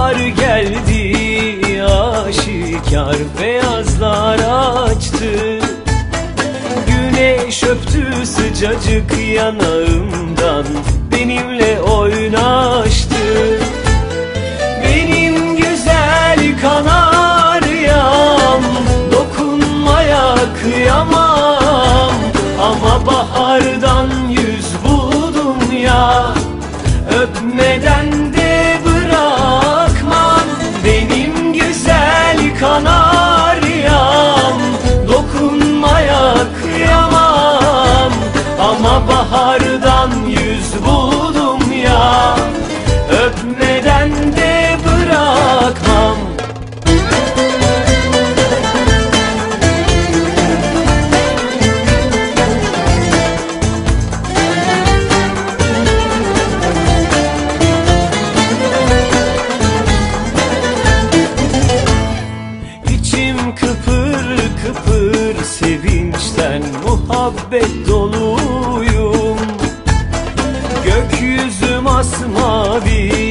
bahar geldi, aşikar beyazlar açtı. Güneş öptü sıcacık yanağımdan, benimle oynaştı. Benim güzel kanaryam, dokunmaya kıyamam. Ama bahardan yüz buldum ya, öpmeden de bırakmam. Benim güzel kanaryam, dokunmaya kıyamam. Ama bahardan yüz buldum ya, öpmeden de bırakmam. Kıpır kıpır sevinçten muhabbet doluyum. Gökyüzü masmavi,